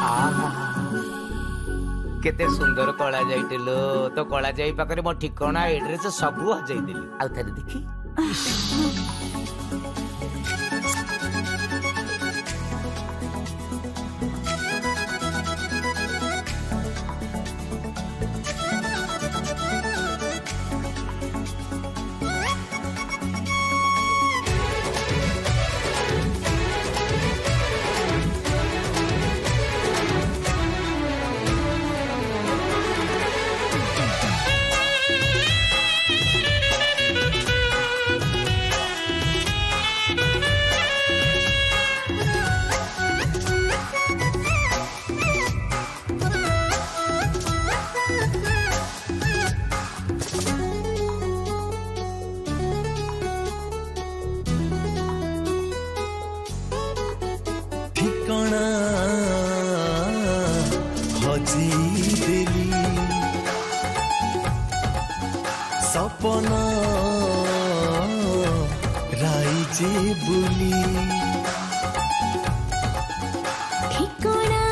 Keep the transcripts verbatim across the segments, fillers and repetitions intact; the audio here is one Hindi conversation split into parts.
केते सुंदर कला जाइटिलो तो कला जाई पाखरे मो ठिकाना एड्रेस सब हजाई देली आ थारे देखी सपना राइजे बुली ठिकाना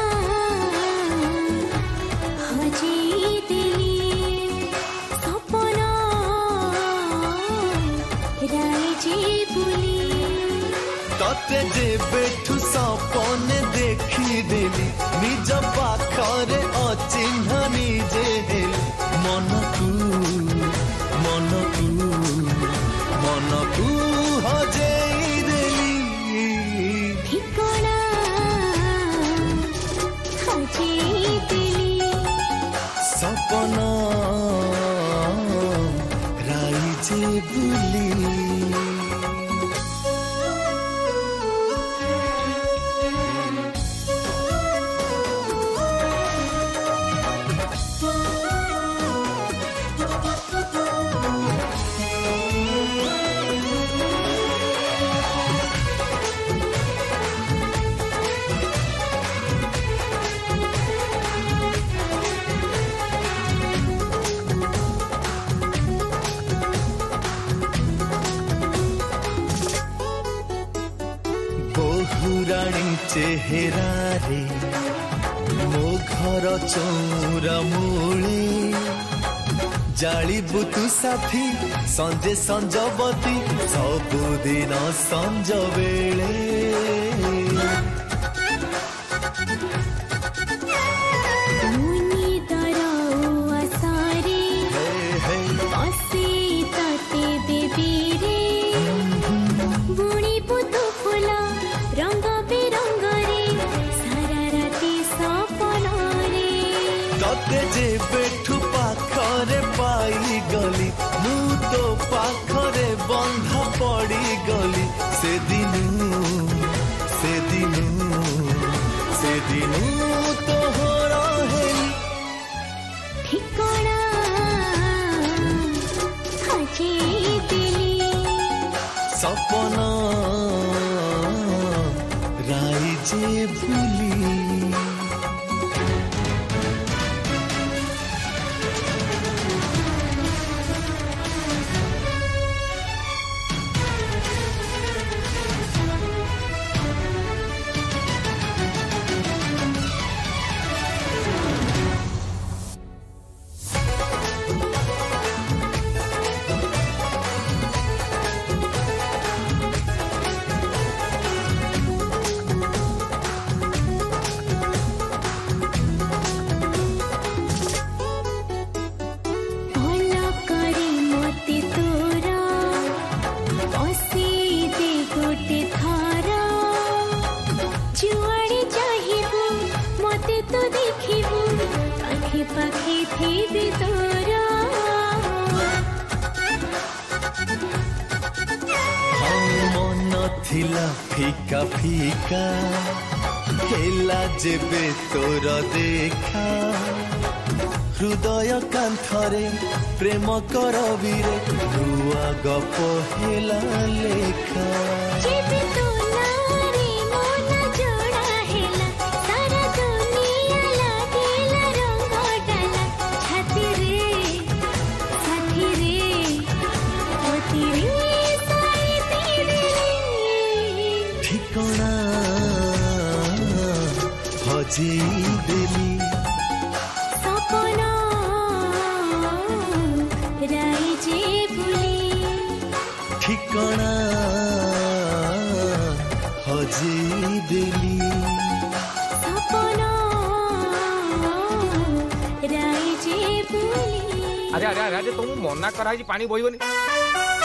हजी दिली सपना राइजे बुली तते जे बेठु सपने देखी देली निज पाखरे अचिन्ह निजे हेली मनकू मनकू मनकू हजेई देली ठिकाना हजी दिली सपना राइजे बुली बहुराणी चेहरा रे मो घर चौरा मूले जालिबु तु साथी संजे संजबती सबुदिन संज बेले जे बेठु पाखरे पाई गली मु तो पाखरे बंधा पड़ी गली से दिनू से दिनू से दिनू तो हो रहे ठिकाना हजी दिली सपना राइजे बुली पाखी थी तोरा मन थिला फीका फीका हेला जेबे तोर देखा हृदय कांथरे प्रेम करबीरे नुआ गप हेला लेखा हजेई देली सपना राइजे बुली ठिकाना हजेई देली सपना राइजे बुली अरे अरे अरे तुम मना करा पानी बोईबनी